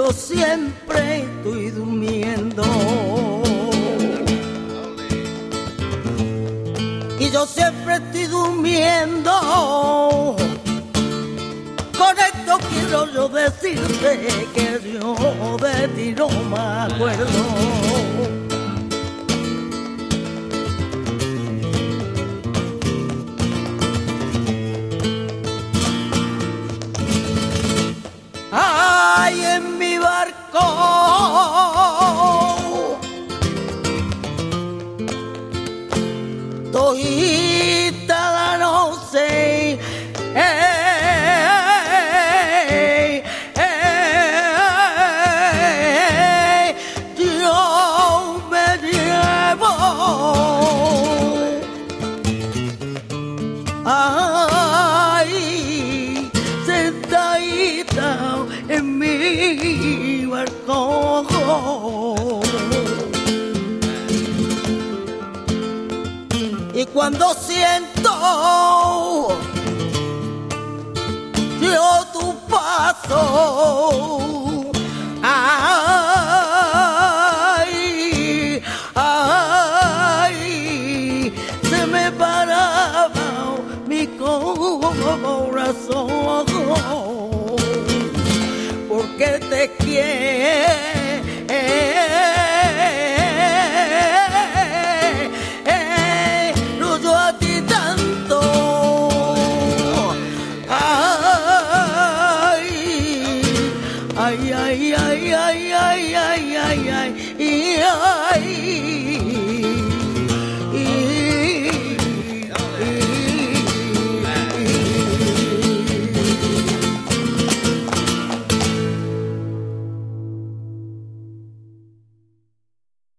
yo siempre estoy durmiendo. Y yo siempre estoy durmiendo. Con esto quiero yo decirte que yo de ti no me acuerdo. Ay, en mi barco todita la noche, yo me llevo. Ay, sentadita en mi barco. Y cuando siento yo tu paso, ay, ay, se me paraba mi corazón, porque te quiero yo a ti tanto. Ay, ay, ay, ay, ay, ay, ay, ay, ay, ay.